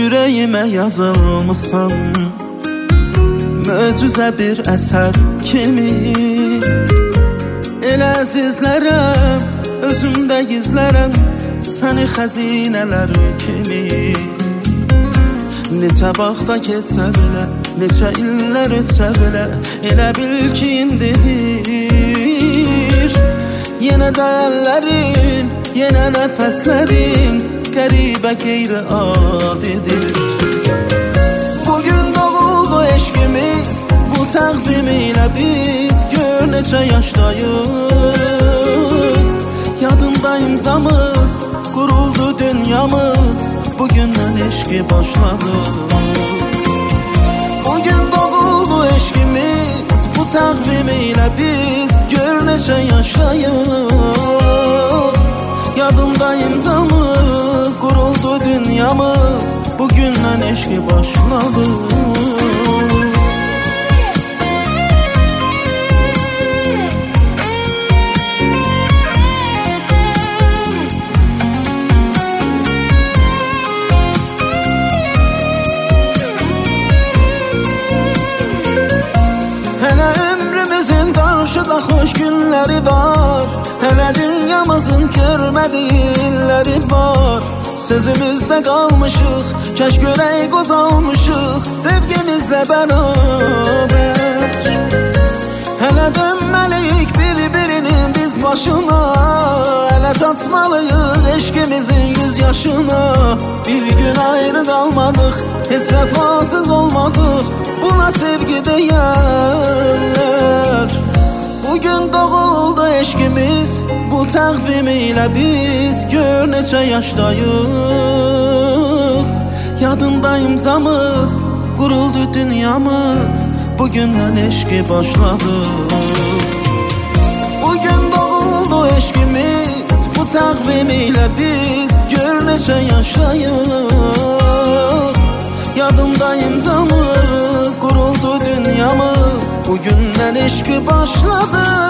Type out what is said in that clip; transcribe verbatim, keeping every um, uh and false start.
Ürəyimə yazılmışsan möcüzə bir əsər kimi. Elə əzizlərəm, özümdə gizlərəm səni xəzinələr kimi. Neçə vaxta keçsə belə, neçə illər ötsə belə, elə bil ki indidir. Yenə də əllərin, yenə nəfəslərin qəribə qeyri-adidir. Bugün doğuldu eşqimiz, bu təqvim ilə biz gör neçə yaşdayıq. Yadında imzamız, quruldu dünyamız, bugündən eşqi başladı. Bugün doğuldu eşqimiz, bu təqvim ilə biz gör neçə yaşdayıq. Yadında imzamız, quruldu dünyamız, bugündən eşqi başladı. Hələ ömrümüzün qarşıda xoş günləri var, hələ dünyamızın görmədiyi illəri var. Sözümüzdə qalmışıq, kəş görək qocalmışıq sevgimizlə bərabər. Hələ dönməliyik bir-birinin biz başına, hələ çatmalıyıq eşqimizin yüz yaşına. Bir gün ayrı qalmadıq, heç vəfasız olmadıq, buna sevgi deyərlər. Bugün doğuldu eşqimiz, bu təqvim ilə biz gör neçə yaşdayıq. Yadında imzamız, quruldu dünyamız, bugündən eşqi başladı. Bugün doğuldu eşqimiz, bu təqvim ilə biz gör neçə yaşdayıq. Yadında imzamız, quruldu dünyamız, bugündən eşqi başladı.